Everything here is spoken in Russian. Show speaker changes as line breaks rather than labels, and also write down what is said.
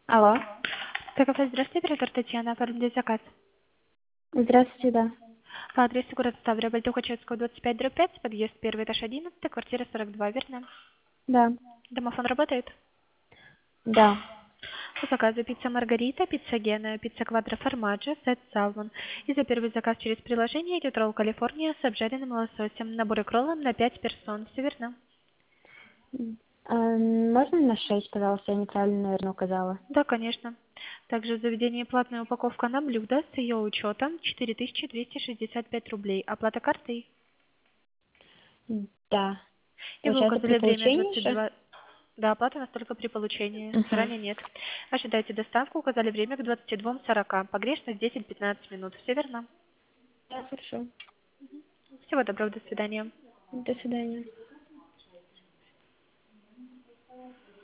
Алло.
ТКФ, здравствуйте, оператор Татьяна, оформить заказ.
Здравствуйте, да.
По адресу город Ставрополь, Тухачевского, 25/5, подъезд 1, этаж 11, квартира 42, верно?
Да.
Домофон работает?
Да.
По заказу пицца Маргарита, пицца Гена, пицца Квадро Формаджо, сет Салмон. И за первый заказ через приложение идет ролл Калифорния с обжаренным лососем, набор икролом на 5 персон, все верно?
Можно на 6, пожалуйста? Я неправильно, наверное, указала.
Да, конечно. Также в заведении платная упаковка на блюдо с ее учетом 4265 рублей. Оплата картой.
Да.
И вы
Получается, при
указали время
получении же?
22. Да, оплата нас только при получении.
Угу.
Заранее нет. Ожидайте доставку, указали время к 22:40. Погрешность 10-15 минут. Все верно?
Да, хорошо.
Всего доброго, до свидания.
До свидания.